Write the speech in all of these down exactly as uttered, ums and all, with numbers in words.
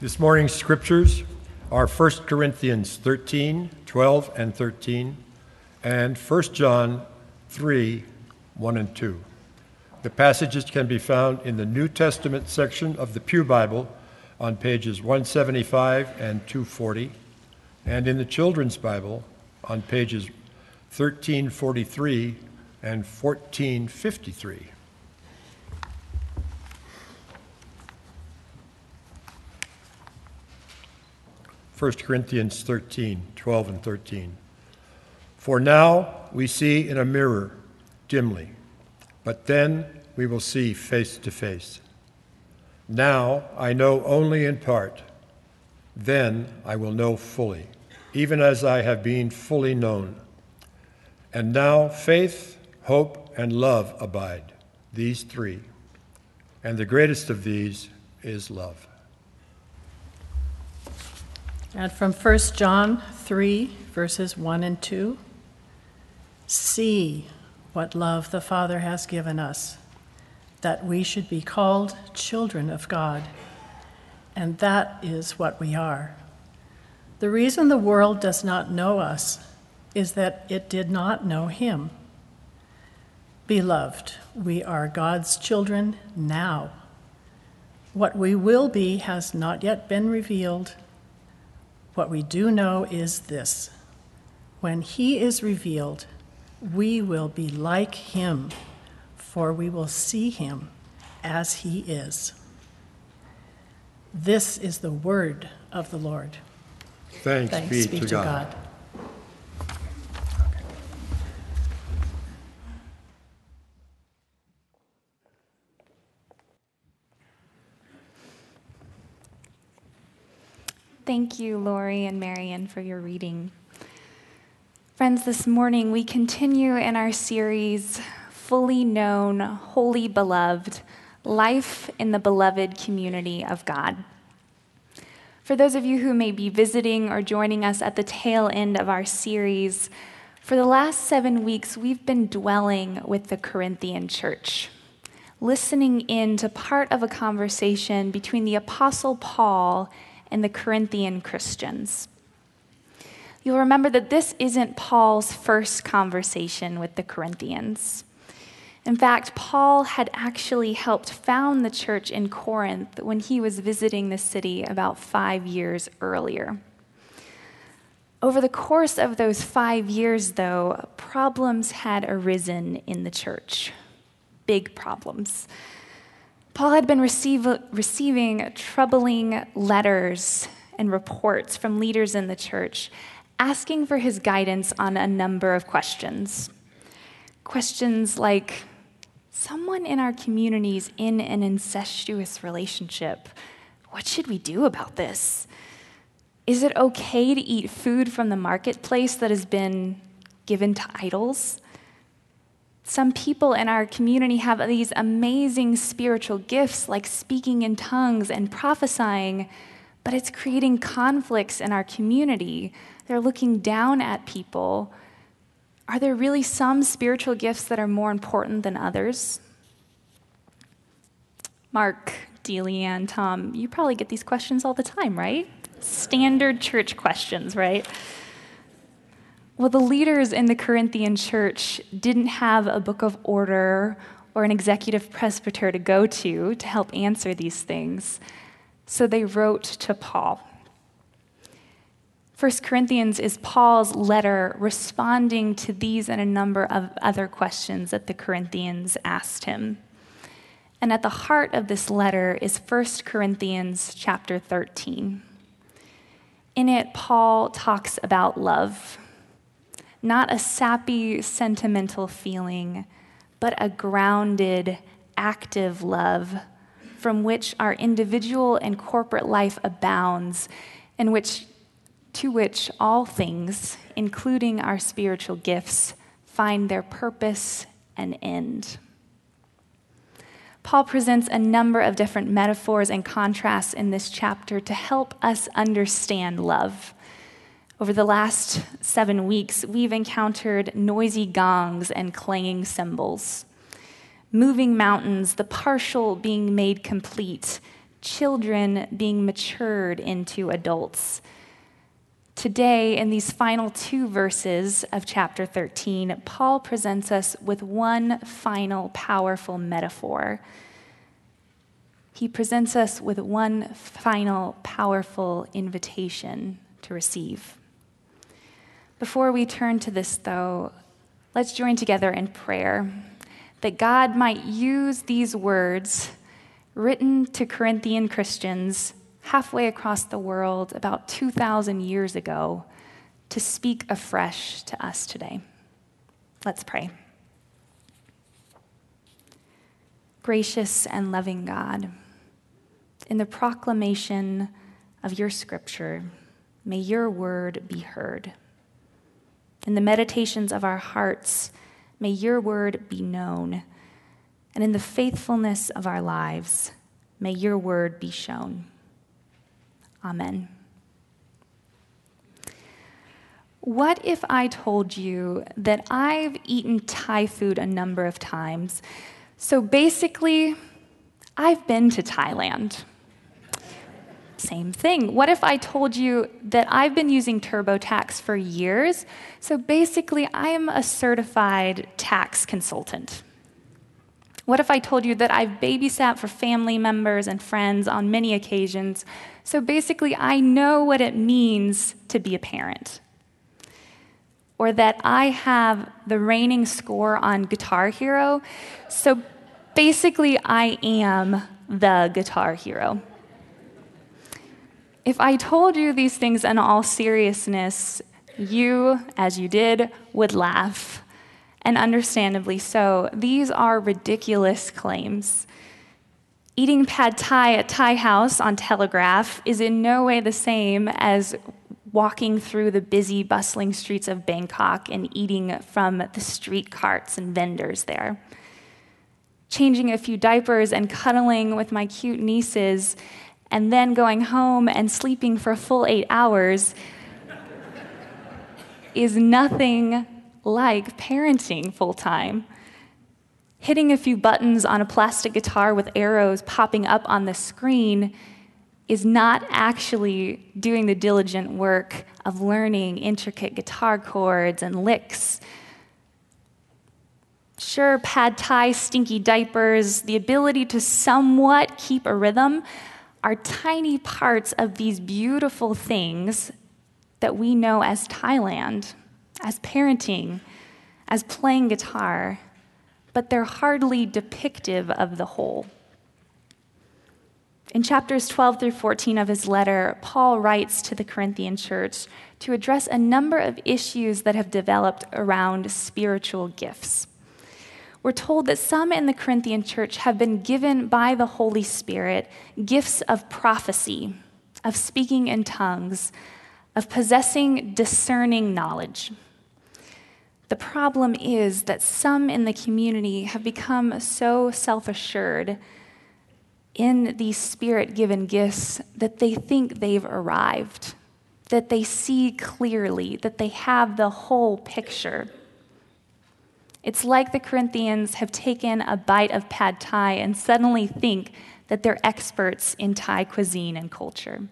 This morning's scriptures are First Corinthians thirteen, twelve, and thirteen, and First John three, one and two. The passages can be found in the New Testament section of the Pew Bible on pages one seventy-five and two forty, and in the Children's Bible on pages thirteen forty-three and fourteen fifty-three. First Corinthians thirteen, twelve and thirteen. For now we see in a mirror dimly, but then we will see face to face. Now I know only in part, then I will know fully, even as I have been fully known. And now faith, hope, and love abide, these three. And the greatest of these is love. And from First John three, verses one and two, see what love the Father has given us, that we should be called children of God, and that is what we are. The reason the world does not know us is that it did not know him. Beloved, we are God's children now. What we will be has not yet been revealed. What we do know is this: when he is revealed, we will be like him, for we will see him as he is. This is the word of the Lord. Thanks, Thanks be, be to, to God. God. Thank you, Lori and Marion, for your reading. Friends, this morning we continue in our series, Fully Known, Wholly Beloved, Life in the Beloved Community of God. For those of you who may be visiting or joining us at the tail end of our series, for the last seven weeks we've been dwelling with the Corinthian church, listening in to part of a conversation between the Apostle Paul and the Corinthian Christians. You'll remember that this isn't Paul's first conversation with the Corinthians. In fact, Paul had actually helped found the church in Corinth when he was visiting the city about five years earlier. Over the course of those five years, though, problems had arisen in the church. Big problems. Paul had been receive, receiving troubling letters and reports from leaders in the church, asking for his guidance on a number of questions. Questions like, someone in our community is in an incestuous relationship. What should we do about this? Is it okay to eat food from the marketplace that has been given to idols? Some people in our community have these amazing spiritual gifts like speaking in tongues and prophesying, but it's creating conflicts in our community. They're looking down at people. Are there really some spiritual gifts that are more important than others? Mark, Delianne, Tom, you probably get these questions all the time, right? Standard church questions, right? Well, the leaders in the Corinthian church didn't have a book of order or an executive presbyter to go to to help answer these things, so they wrote to Paul. First Corinthians is Paul's letter responding to these and a number of other questions that the Corinthians asked him. And at the heart of this letter is First Corinthians chapter thirteen. In it, Paul talks about love. Not a sappy, sentimental feeling, but a grounded, active love from which our individual and corporate life abounds, and which, to which all things, including our spiritual gifts, find their purpose and end. Paul presents a number of different metaphors and contrasts in this chapter to help us understand love. Over the last seven weeks, we've encountered noisy gongs and clanging cymbals, moving mountains, the partial being made complete, children being matured into adults. Today, in these final two verses of chapter thirteen, Paul presents us with one final powerful metaphor. He presents us with one final powerful invitation to receive. Before we turn to this, though, let's join together in prayer that God might use these words written to Corinthian Christians halfway across the world about two thousand years ago to speak afresh to us today. Let's pray. Gracious and loving God, in the proclamation of your scripture, may your word be heard. In the meditations of our hearts, may your word be known. And in the faithfulness of our lives, may your word be shown. Amen. What if I told you that I've eaten Thai food a number of times? So basically, I've been to Thailand. Same thing. What if I told you that I've been using TurboTax for years? So basically, I am a certified tax consultant. What if I told you that I've babysat for family members and friends on many occasions? So basically, I know what it means to be a parent. Or that I have the reigning score on Guitar Hero. So basically, I am the Guitar Hero. If I told you these things in all seriousness, you, as you did, would laugh. And understandably so. These are ridiculous claims. Eating pad thai at Thai House on Telegraph is in no way the same as walking through the busy, bustling streets of Bangkok and eating from the street carts and vendors there. Changing a few diapers and cuddling with my cute nieces, and then going home and sleeping for a full eight hours is nothing like parenting full-time. Hitting a few buttons on a plastic guitar with arrows popping up on the screen is not actually doing the diligent work of learning intricate guitar chords and licks. Sure, pad thai, stinky diapers, the ability to somewhat keep a rhythm are tiny parts of these beautiful things that we know as Thailand, as parenting, as playing guitar, but they're hardly depictive of the whole. In chapters twelve through fourteen of his letter, Paul writes to the Corinthian church to address a number of issues that have developed around spiritual gifts. We're told that some in the Corinthian church have been given by the Holy Spirit gifts of prophecy, of speaking in tongues, of possessing discerning knowledge. The problem is that some in the community have become so self-assured in these Spirit-given gifts that they think they've arrived, that they see clearly, that they have the whole picture. It's like the Corinthians have taken a bite of pad thai and suddenly think that they're experts in Thai cuisine and culture.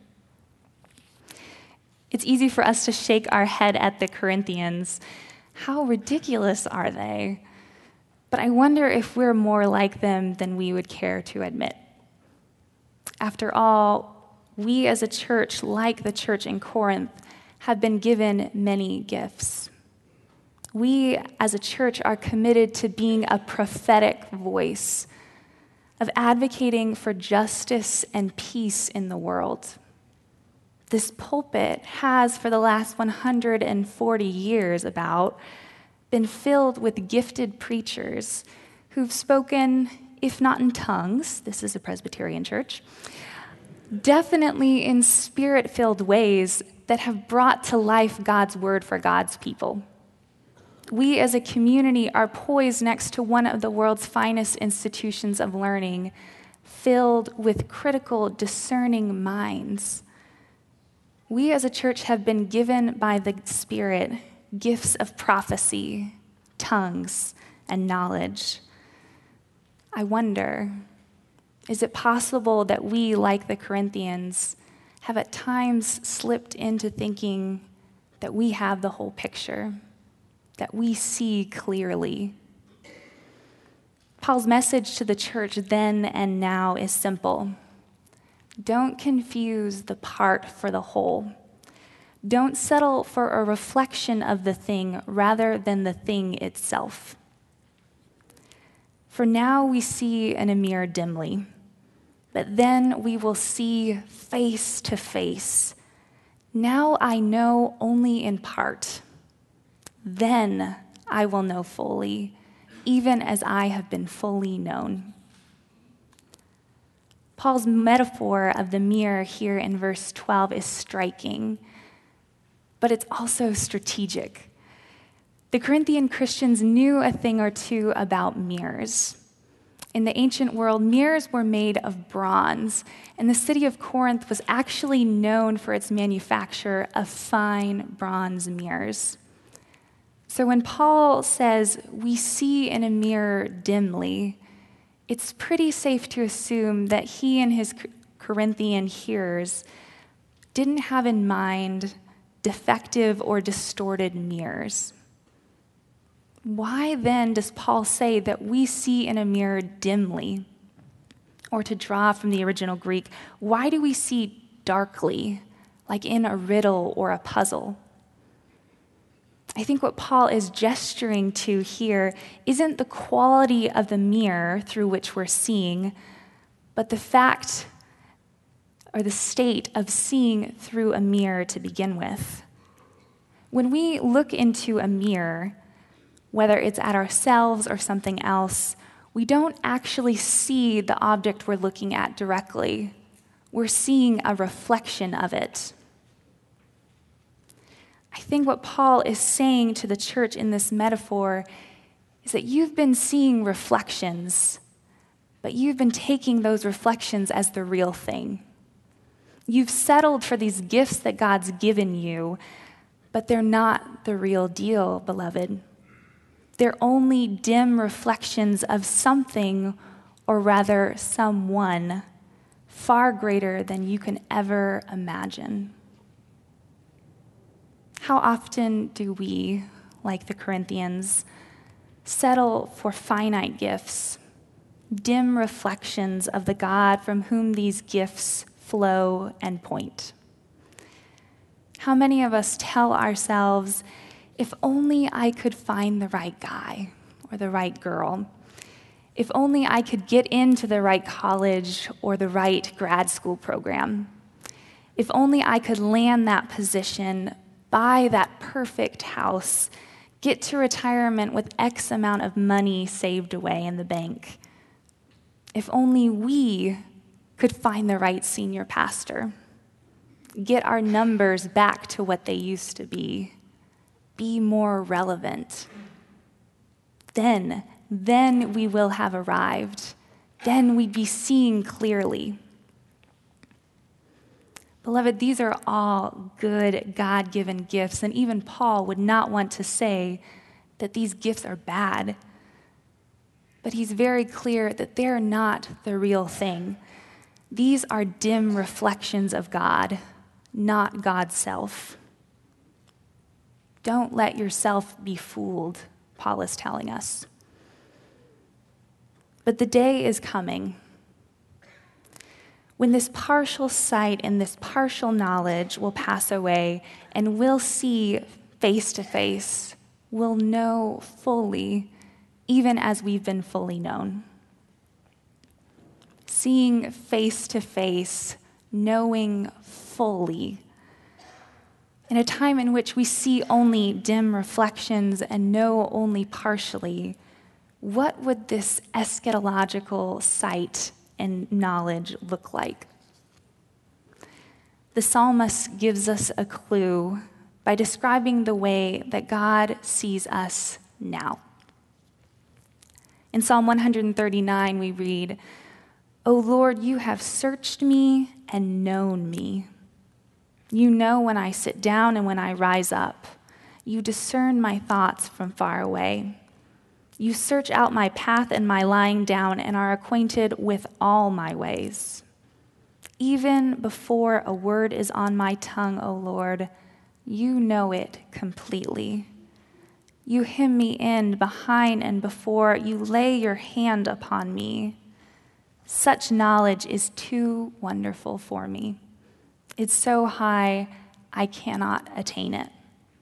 It's easy for us to shake our head at the Corinthians. How ridiculous are they? But I wonder if we're more like them than we would care to admit. After all, we as a church, like the church in Corinth, have been given many gifts. We as a church are committed to being a prophetic voice, of advocating for justice and peace in the world. This pulpit has, for the last one hundred forty years about, been filled with gifted preachers who've spoken, if not in tongues, this is a Presbyterian church, definitely in spirit-filled ways that have brought to life God's word for God's people. We as a community are poised next to one of the world's finest institutions of learning, filled with critical, discerning minds. We as a church have been given by the Spirit gifts of prophecy, tongues, and knowledge. I wonder, Is it possible that we, like the Corinthians, have at times slipped into thinking that we have the whole picture, that we see clearly? Paul's message to the church then and now is simple. Don't confuse the part for the whole. Don't settle for a reflection of the thing rather than the thing itself. For now we see in a mirror dimly, but then we will see face to face. Now I know only in part. Then I will know fully, even as I have been fully known. Paul's metaphor of the mirror here in verse twelve is striking, but it's also strategic. The Corinthian Christians knew a thing or two about mirrors. In the ancient world, mirrors were made of bronze, and the city of Corinth was actually known for its manufacture of fine bronze mirrors. So when Paul says, we see in a mirror dimly, it's pretty safe to assume that he and his Corinthian hearers didn't have in mind defective or distorted mirrors. Why then does Paul say that we see in a mirror dimly? Or to draw from the original Greek, why do we see darkly, like in a riddle or a puzzle? I think what Paul is gesturing to here isn't the quality of the mirror through which we're seeing, but the fact or the state of seeing through a mirror to begin with. When we look into a mirror, whether it's at ourselves or something else, we don't actually see the object we're looking at directly. We're seeing a reflection of it. I think what Paul is saying to the church in this metaphor is that you've been seeing reflections, but you've been taking those reflections as the real thing. You've settled for these gifts that God's given you, but they're not the real deal, beloved. They're only dim reflections of something, or rather someone, far greater than you can ever imagine. How often do we, like the Corinthians, settle for finite gifts, dim reflections of the God from whom these gifts flow and point? How many of us tell ourselves, if only I could find the right guy or the right girl, if only I could get into the right college or the right grad school program, if only I could land that position, buy that perfect house, get to retirement with X amount of money saved away in the bank. If only we could find the right senior pastor, get our numbers back to what they used to be, be more relevant. Then, then we will have arrived. Then we'd be seeing clearly. Beloved, these are all good, God-given gifts, and even Paul would not want to say that these gifts are bad. But he's very clear that they're not the real thing. These are dim reflections of God, not God's self. Don't let yourself be fooled, Paul is telling us. But the day is coming when this partial sight and this partial knowledge will pass away, and we'll see face to face, we'll know fully, even as we've been fully known. Seeing face to face, knowing fully. In a time in which we see only dim reflections and know only partially, what would this eschatological sight and knowledge look like? The psalmist gives us a clue by describing the way that God sees us now. In Psalm one thirty-nine, we read, "O Lord, you have searched me and known me. You know when I sit down and when I rise up. You discern my thoughts from far away. You search out my path and my lying down and are acquainted with all my ways. Even before a word is on my tongue, O Lord, you know it completely. You hem me in behind and before. You lay your hand upon me. Such knowledge is too wonderful for me. It's so high, I cannot attain it.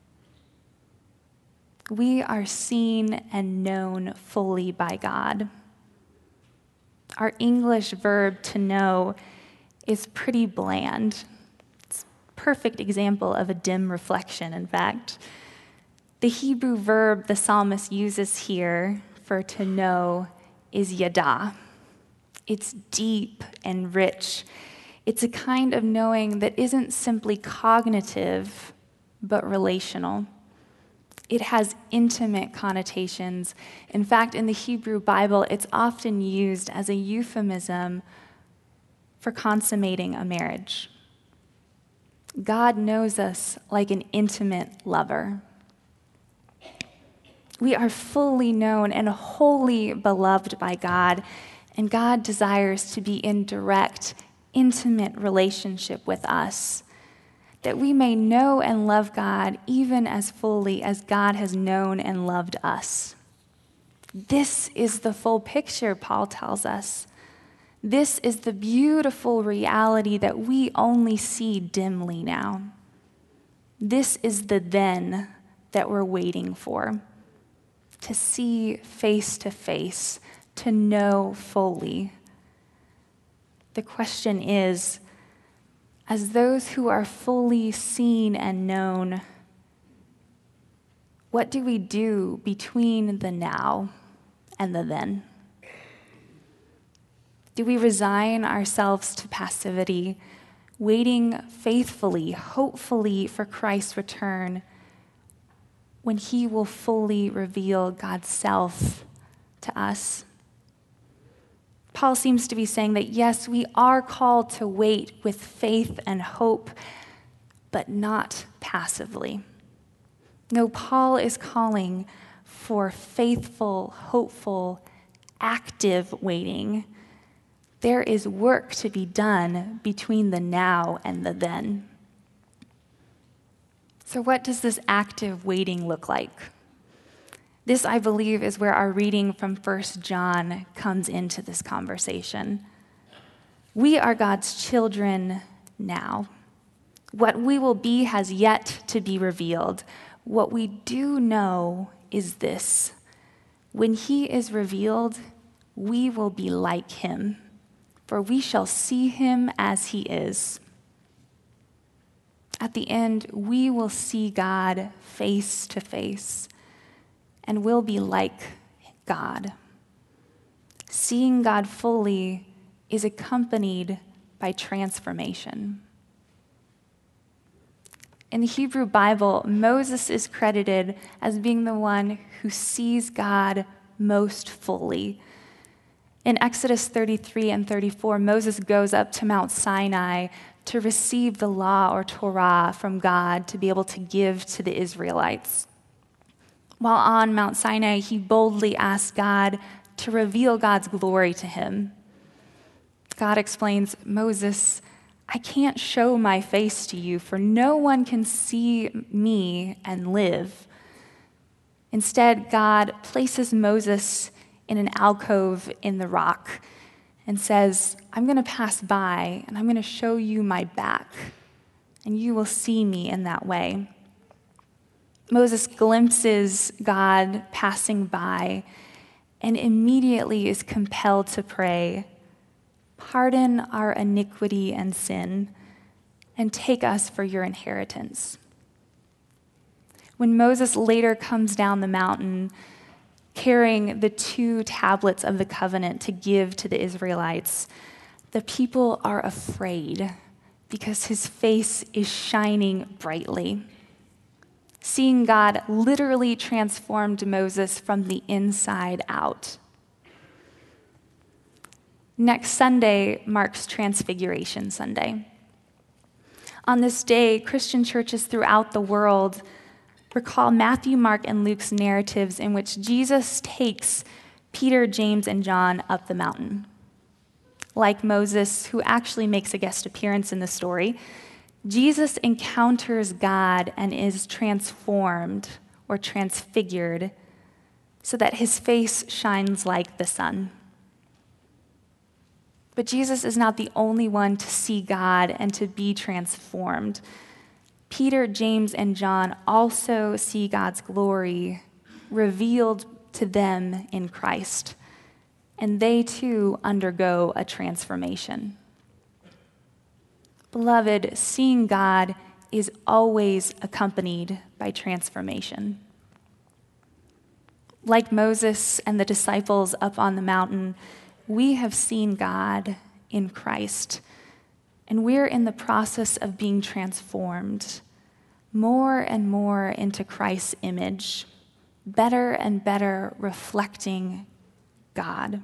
We are seen and known fully by God. Our English verb to know is pretty bland. It's a perfect example of a dim reflection, in fact. The Hebrew verb the psalmist uses here for to know is yada. It's deep and rich. It's a kind of knowing that isn't simply cognitive, but relational. It has intimate connotations. In fact, in the Hebrew Bible, it's often used as a euphemism for consummating a marriage. God knows us like an intimate lover. We are fully known and wholly beloved by God, and God desires to be in direct, intimate relationship with us, that we may know and love God even as fully as God has known and loved us. This is the full picture, Paul tells us. This is the beautiful reality that we only see dimly now. This is the then that we're waiting for, to see face to face, to know fully. The question is, as those who are fully seen and known, what do we do between the now and the then? Do we resign ourselves to passivity, waiting faithfully, hopefully for Christ's return, when he will fully reveal God's self to us? Paul seems to be saying that, yes, we are called to wait with faith and hope, but not passively. No, Paul is calling for faithful, hopeful, active waiting. There is work to be done between the now and the then. So what does this active waiting look like? This, I believe, is where our reading from First John comes into this conversation. We are God's children now. What we will be has yet to be revealed. What we do know is this: when he is revealed, we will be like him, for we shall see him as he is. At the end, we will see God face to face, and will be like God. Seeing God fully is accompanied by transformation. In the Hebrew Bible, Moses is credited as being the one who sees God most fully. In Exodus thirty-three and thirty-four, Moses goes up to Mount Sinai to receive the law or Torah from God to be able to give to the Israelites. While on Mount Sinai, he boldly asked God to reveal God's glory to him. God explains, Moses, I can't show my face to you, for no one can see me and live. Instead, God places Moses in an alcove in the rock and says, I'm going to pass by and I'm going to show you my back, and you will see me in that way. Moses glimpses God passing by and immediately is compelled to pray, pardon our iniquity and sin, and take us for your inheritance. When Moses later comes down the mountain carrying the two tablets of the covenant to give to the Israelites, the people are afraid because his face is shining brightly. Seeing God literally transformed Moses from the inside out. Next Sunday marks Transfiguration Sunday. On this day, Christian churches throughout the world Recall Matthew, Mark, and Luke's narratives in which Jesus takes Peter, James, and John up the mountain. Like Moses, who actually makes a guest appearance in the story, Jesus encounters God and is transformed or transfigured so that his face shines like the sun. But Jesus is not the only one to see God and to be transformed. Peter, James, and John also see God's glory revealed to them in Christ, and they too undergo a transformation. Beloved, seeing God is always accompanied by transformation. Like Moses and the disciples up on the mountain, we have seen God in Christ, and we're in the process of being transformed more and more into Christ's image, better and better reflecting God.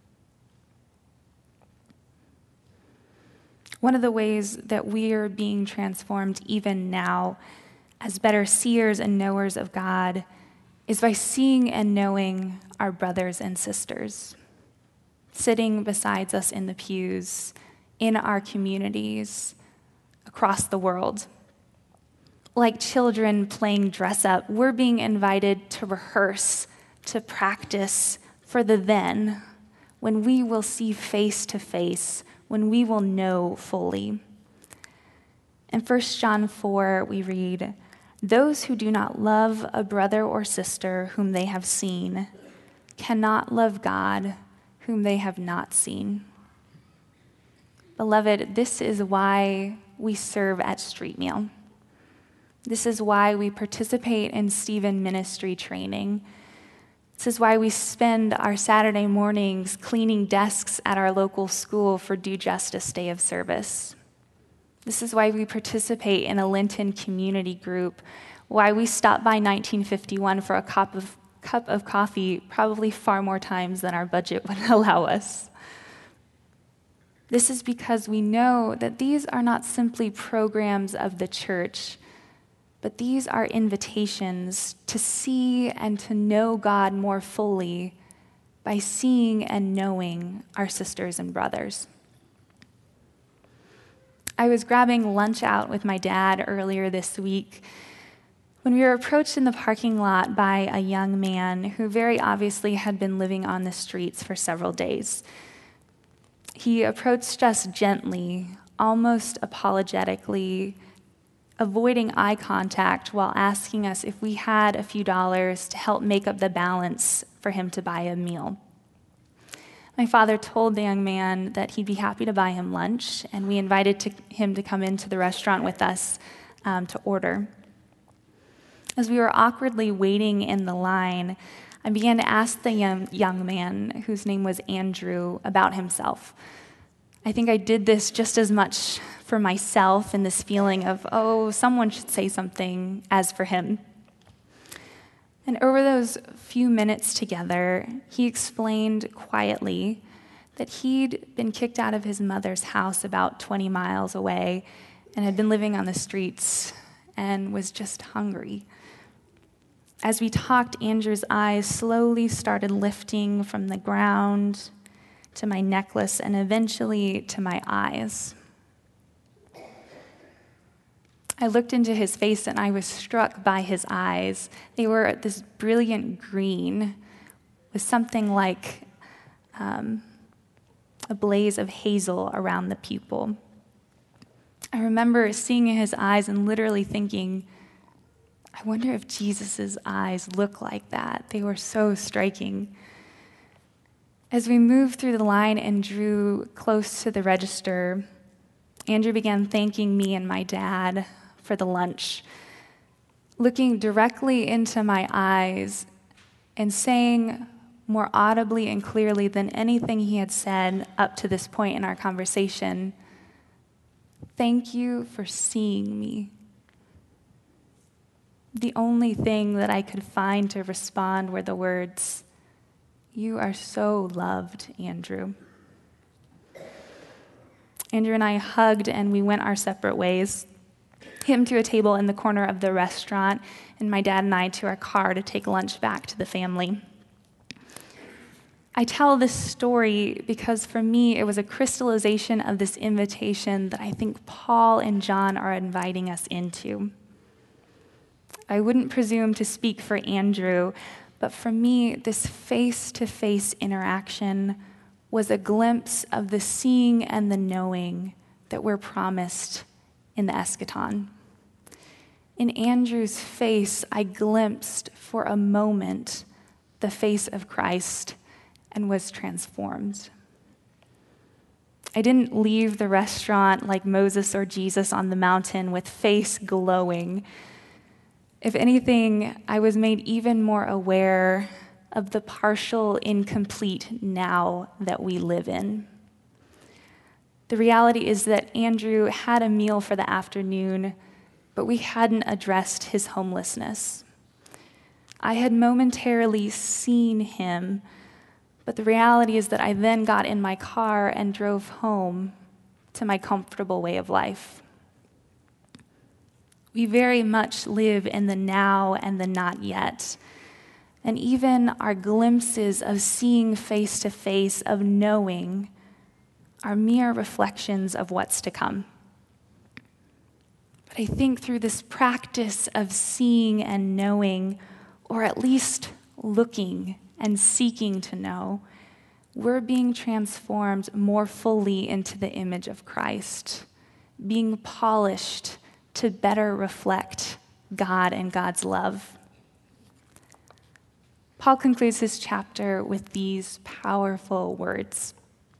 One of the ways that we are being transformed even now as better seers and knowers of God is by seeing and knowing our brothers and sisters sitting beside us in the pews, in our communities, across the world. Like children playing dress up, we're being invited to rehearse, to practice for the then, when we will see face to face, when we will know fully. In First John four, we read, "Those who do not love a brother or sister whom they have seen cannot love God whom they have not seen." Beloved, this is why we serve at Street Meal. This is why we participate in Stephen ministry training. This is why we spend our Saturday mornings cleaning desks at our local school for Do Justice Day of Service. This is why we participate in a Lenten community group, why we stop by nineteen fifty-one for a cup of, cup of coffee probably far more times than our budget would allow us. This is because we know that these are not simply programs of the church, but these are invitations to see and to know God more fully by seeing and knowing our sisters and brothers. I was grabbing lunch out with my dad earlier this week when we were approached in the parking lot by a young man who very obviously had been living on the streets for several days. He approached us gently, almost apologetically, avoiding eye contact while asking us if we had a few dollars to help make up the balance for him to buy a meal. My father told the young man that he'd be happy to buy him lunch, and we invited to, him to come into the restaurant with us um, to order. As we were awkwardly waiting in the line, I began to ask the young, young man, whose name was Andrew, about himself. I think I did this just as much for myself in this feeling of, oh, someone should say something, as for him. And over those few minutes together, he explained quietly that he'd been kicked out of his mother's house about twenty miles away and had been living on the streets and was just hungry. As we talked, Andrew's eyes slowly started lifting from the ground to my necklace and eventually to my eyes. I looked into his face and I was struck by his eyes. They were this brilliant green with something like um, a blaze of hazel around the pupil. I remember seeing his eyes and literally thinking, I wonder if Jesus' eyes look like that. They were so striking. As we moved through the line and drew close to the register, Andrew began thanking me and my dad for the lunch, looking directly into my eyes and saying more audibly and clearly than anything he had said up to this point in our conversation, "Thank you for seeing me." The only thing that I could find to respond were the words, "You are so loved, Andrew." Andrew and I hugged and we went our separate ways. him to a table in the corner of the restaurant, and my dad and I to our car to take lunch back to the family. I tell this story because for me, it was a crystallization of this invitation that I think Paul and John are inviting us into. I wouldn't presume to speak for Andrew, but for me, this face-to-face interaction was a glimpse of the seeing and the knowing that we're promised in the eschaton. In Andrew's face, I glimpsed for a moment the face of Christ and was transformed. I didn't leave the restaurant like Moses or Jesus on the mountain with face glowing. If anything, I was made even more aware of the partial, incomplete now that we live in. The reality is that Andrew had a meal for the afternoon, but we hadn't addressed his homelessness. I had momentarily seen him, but the reality is that I then got in my car and drove home to my comfortable way of life. We very much live in the now and the not yet. And even our glimpses of seeing face to face, of knowing, are mere reflections of what's to come. But I think through this practice of seeing and knowing, or at least looking and seeking to know, we're being transformed more fully into the image of Christ, being polished to better reflect God and God's love. Paul concludes his chapter with these powerful words.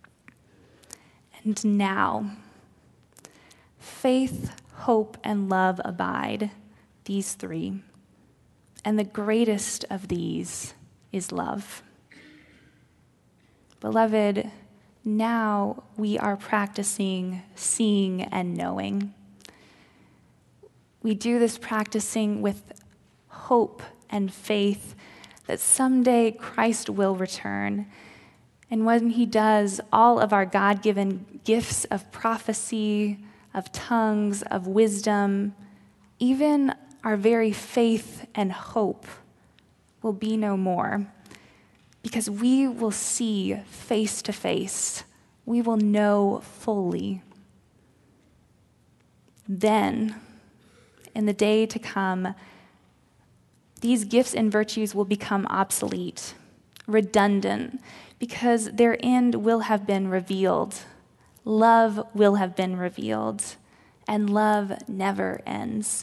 And now, faith, hope, and love abide, these three, and the greatest of these is love. Beloved, now we are practicing seeing and knowing. We do this practicing with hope and faith that someday Christ will return. And when he does, all of our God-given gifts of prophecy, of tongues, of wisdom, even our very faith and hope will be no more, because we will see face to face. We will know fully. Then, in the day to come, these gifts and virtues will become obsolete, redundant, because their end will have been revealed. Love will have been revealed, and love never ends.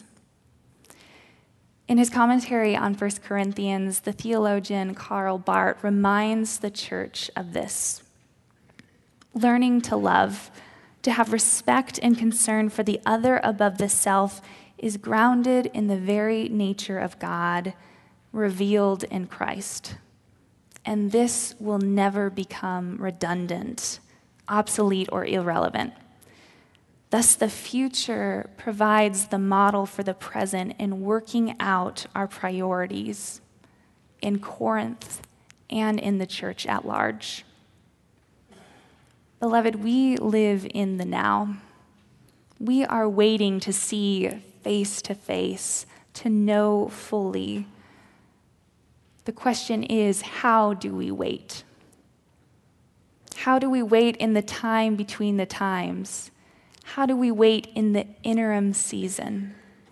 In his commentary on First Corinthians, the theologian Karl Barth reminds the church of this. Learning to love, to have respect and concern for the other above the self, is grounded in the very nature of God, revealed in Christ. And this will never become redundant, obsolete, or irrelevant. Thus, the future provides the model for the present in working out our priorities in Corinth and in the church at large. Beloved, we live in the now. We are waiting to see face to face, to know fully. The question is, how do we wait? How do we wait in the time between the times? How do we wait in the interim season?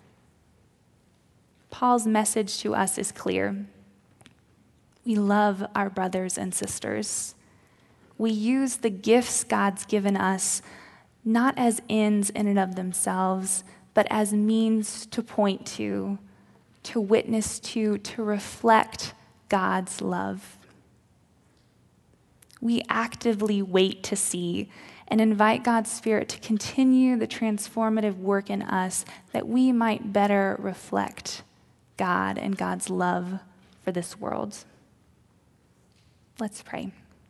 Paul's message to us is clear. We love our brothers and sisters. We use the gifts God's given us not as ends in and of themselves, but as means to point to, to witness to, to reflect God's love. We actively wait to see and invite God's Spirit to continue the transformative work in us that we might better reflect God and God's love for this world. Let's pray.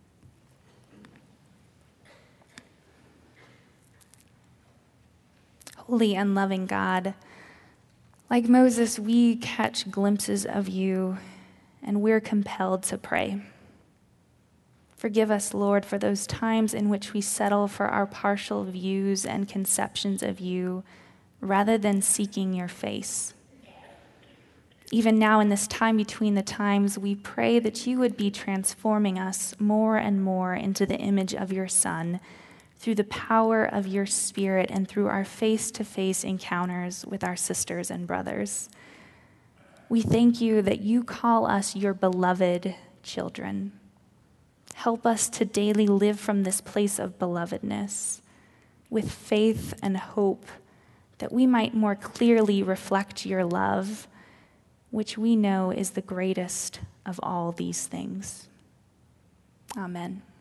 Holy and loving God, like Moses, we catch glimpses of you, and we're compelled to pray. Forgive us, Lord, for those times in which we settle for our partial views and conceptions of you rather than seeking your face. Even now, in this time between the times, we pray that you would be transforming us more and more into the image of your Son through the power of your Spirit and through our face-to-face encounters with our sisters and brothers. We thank you that you call us your beloved children. Help us to daily live from this place of belovedness with faith and hope, that we might more clearly reflect your love, which we know is the greatest of all these things. Amen.